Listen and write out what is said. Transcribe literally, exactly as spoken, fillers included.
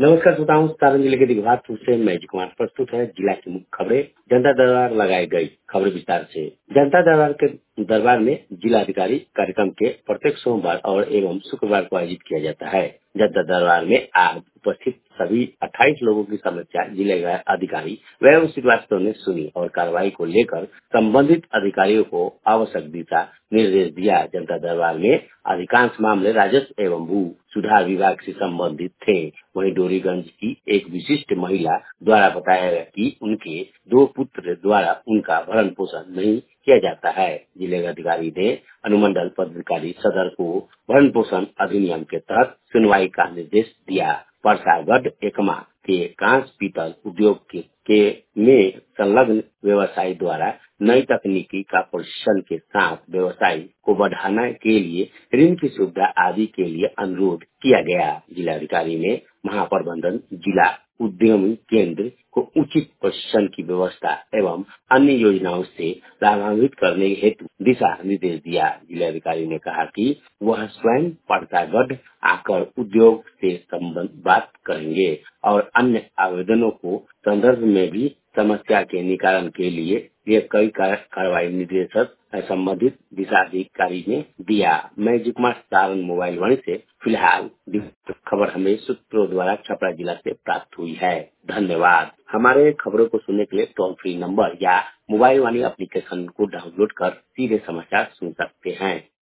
नमस्कार श्रोताओं, सारण जिले के दिघवातपुर से मैं जी कुमार प्रस्तुत है जिला की मुख्य खबरें। जनता दरबार लगाई गई, खबरें विस्तार से। जनता दरबार के दरबार में जिला अधिकारी कार्यक्रम के प्रत्येक सोमवार और एवं शुक्रवार को आयोजित किया जाता है। जनता दरबार में आज उपस्थित सभी अट्ठाईस लोगों की समस्या जिला अधिकारी वैभव श्रीवास्तव ने सुनी और कार्रवाई को लेकर संबंधित अधिकारियों को आवश्यक दिशा निर्देश दिया। जनता दरबार में अधिकांश मामले राजस्व एवं भू सुधार विभाग से संबंधित थे। वहीं डोरीगंज की एक विशिष्ट महिला द्वारा बताया गया कि उनके दो पुत्र द्वारा उनका भरण पोषण नहीं किया जाता है। जिले अधिकारी ने अनुमंडल पदाधिकारी सदर को भरण पोषण अधिनियम के तहत सुनवाई का निर्देश दिया। परसागढ़ एकमा के कांच पीतल उद्योग के, के में संलग्न व्यवसायी द्वारा नई तकनीकी का प्रशिक्षण के साथ व्यवसाय को बढ़ाने के लिए ऋण की सुविधा आदि के लिए अनुरोध किया गया। जिलाधिकारी ने महाप्रबंधन जिला उद्यमी केंद्र को उचित प्रशिक्षण की व्यवस्था एवं अन्य योजनाओं से लाभान्वित करने हेतु दिशा निर्देश दिया। जिलाधिकारी ने कहा कि वह स्वयं परसागढ़ आकर उद्योग से संबंध बात करेंगे और अन्य आवेदनों को संदर्भ में भी समस्या के निवारण के लिए ये कई कार्रवाई निर्देशक संबंधित दिशाधिकारी ने दिया। मैं जी कुमार सारण मोबाइल वाणी से फिलहाल खबर हमें सूत्रों द्वारा छपरा जिला से प्राप्त हुई है। धन्यवाद। हमारे खबरों को सुनने के लिए टोल फ्री नंबर या मोबाइल वाणी एप्लीकेशन को डाउनलोड कर सीधे समाचार सुन सकते हैं।